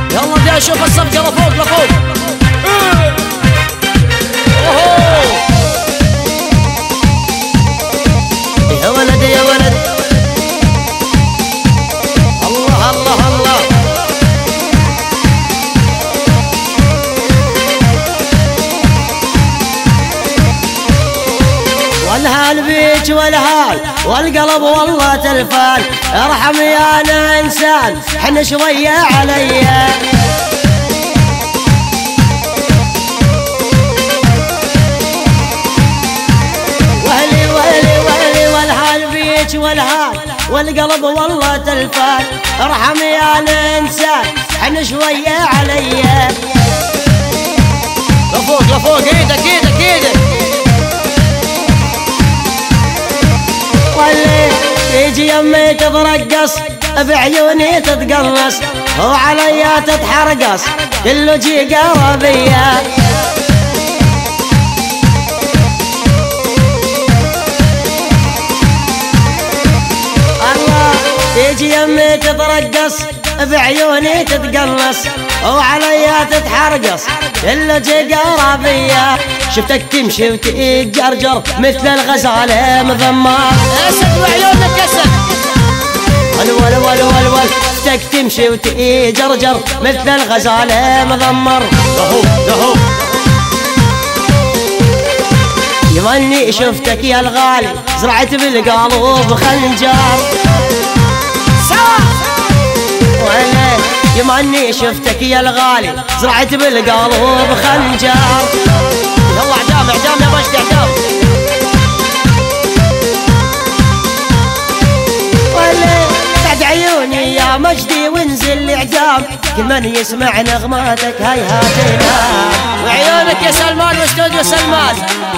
يلا بدي اشوف الصفقة لفوق لفوق. يا ولد يا ولد، الله الله الله. والهال بيك والهال والقلب والله تلفان، ارحم يا انا انسان حن شوية عليا. وهلي وهلي وهلي والهال بيك والهال والقلب والله تلفان، ارحم يا انا انسان حن شوية عليا. لفوق لفوق، ايدك ايدك ايدك. تيجي يمي تترقص بعيوني تتقرص، وعليا تتحرقص كله جي قربية. الله تيجي يمي تترقص بعيوني تتقرص، وعليا تتحرقص كله جي قربية. شفتك تمشي وتتجرجر مثل الغزالة مذمر، اسد وعيونك اسد. ول ول ول ول ول شفتك تمشي وتتجرجر مثل الغزالة مذمر. لهو لهو يمني شفتك يا الغالي زرعت بالقلب خنجر. ولا يمني شفتك يا الغالي زرعت بالقلب خنجر. يلا اعدام اعدام يا مجدي اعدام. ولا بعد عيوني يا مجدي وانزل الاعدام، كل من يسمع نغماتك هيهات ينام. وعيونك يا سلمان واستوديو سلمان.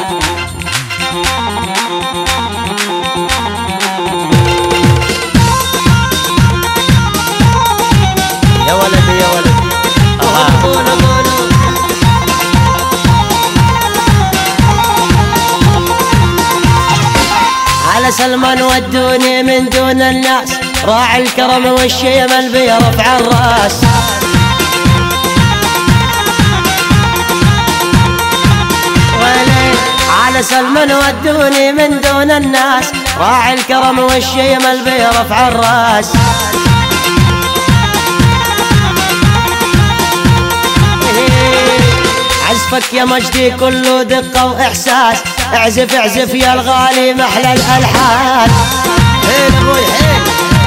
يا ولد يا ولد على سلمان ودوني من دون الناس، راعي الكرم والشيمل بيرفع الراس. على سلمان ودوني من دون الناس، راعي الكرم والشيمل بيرفع الراس. عزفك يا مجدي كله دقة وإحساس، اعزف اعزف يا الغالي محلى الألحان. حيل أبوي حيل.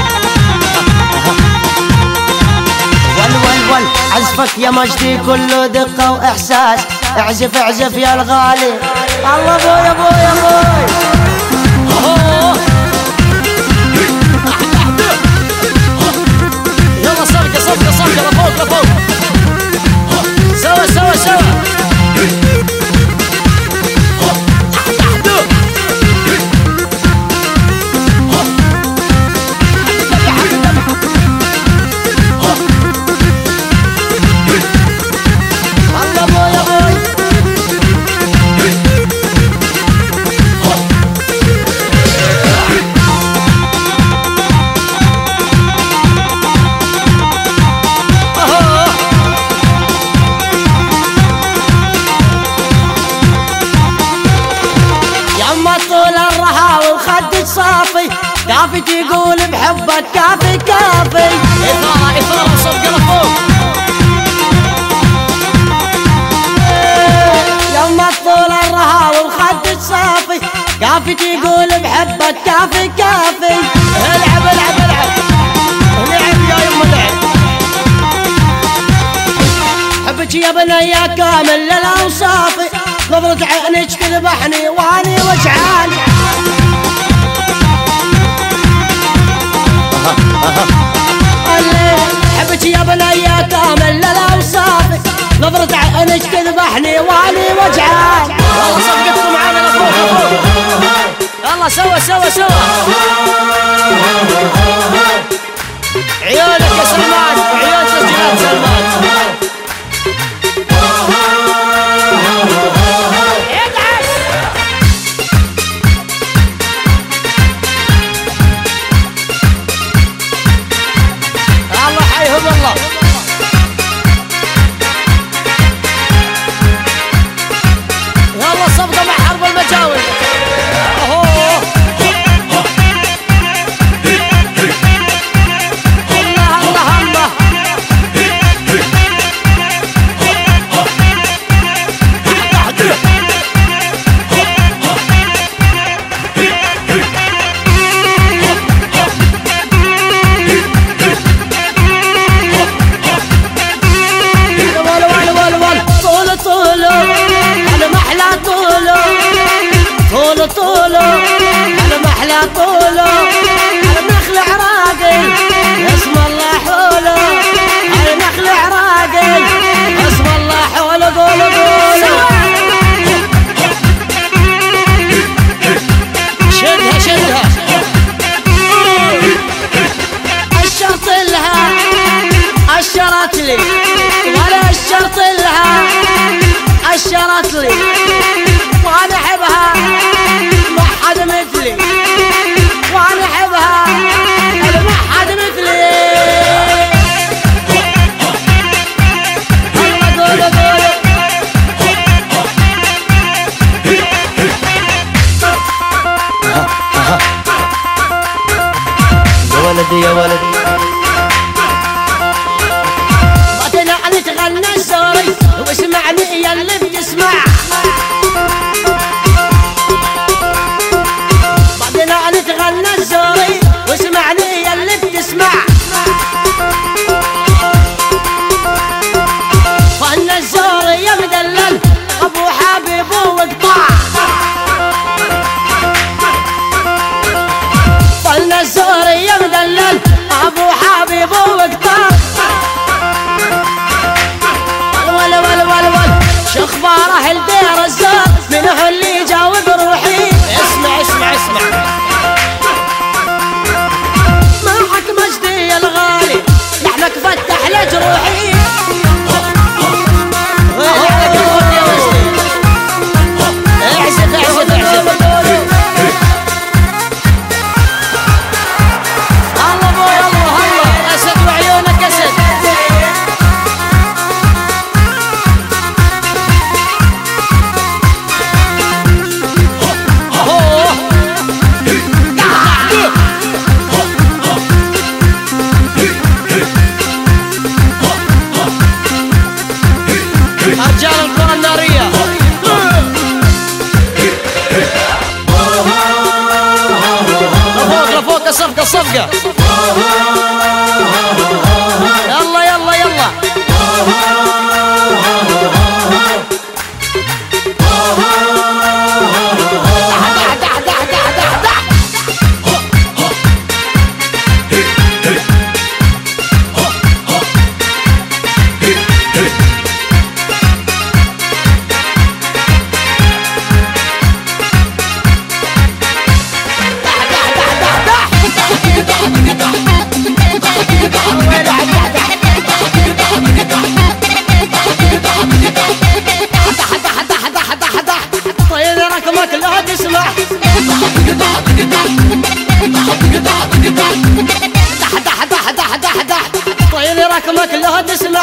ول ول ول عزفك يا مجدي كله دقة وإحساس، اعزف اعزف يا الغالي. الله أبوي أبوي أبوي. يلا صفقة صفقة صفقة لفوق لفوق. سوا سوا سوا. صافي كافي تقول بحبك كافي كافي. إثارة إثارة صفقة لفوق. يما طول الرها والخد صافي كافي تقول بحبك كافي كافي. العب العب العب العب يا يما العب. حبك يا بنيا كامل للأوصافي، نظرة عينك تذبحني واني وجعان. حبك يا بنيا كامل للأوصاف، نظرة عينك تذبحني واني وجعان. والله صفقتكم معانا لفوق لفوق. يلا سوا سوا سوا. عيونك يا سلمان وعيون تسجيلات سلمان. الله حيهم الله. أشرت لي ولا الشرط لها، أشرت لي وأنا أحبها ما حد مثلي، وأنا أحبها ما حد مثلي. الله قولوا قولوا يا ولدي يا ولدي ما تنعني تغنى الزوري واسمعني يا اللي بتسمع، ما تنعني تغنى الزوري واسمعني يا اللي بتسمع. فن الزوري يا مدلل ابو حبيب وقطع، فن الزوري يا مدلل ابو حبيب وقطع. ول ول ول ول شخباره الدير الزور منه اللي يجاوب روحي. اسمع اسمع اسمع معك مجدي الغالي لحنك فتح لجروحي. اعزف اعزف اعزف الله ابوي الله الله اسد وعيونك اسد. رجال الكرة النارية لفوق لفوق الصفقة الصفقة يلا يلا يلا طيب رقمك لا تسمع طيب رقمك لا تسمع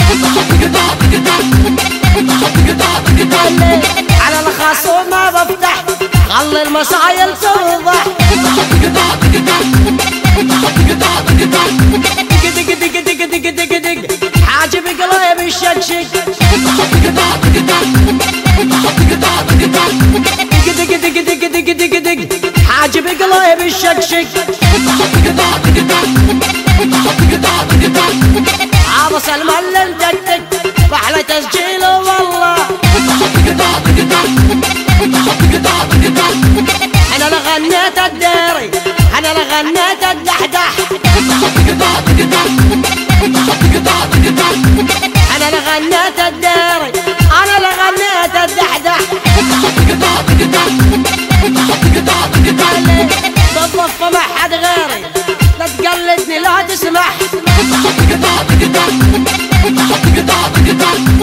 على الخصوم ما بفتح خلي المسايل توضح. دق دق دق دق دق دق حاجب قلبي الشكشك. دق دق دق دق دق دق حاجب قلبي الشكشك. عاد سلمان لندقدق فحلى تسجيله والله. انا اللي غنيت الديري انا اللي غنيت الدحدح، انا اللي غنيت الديري انا اللي غنيت الدحدح. بالضفة ما حد غيري لا تقلدني لا تسمح.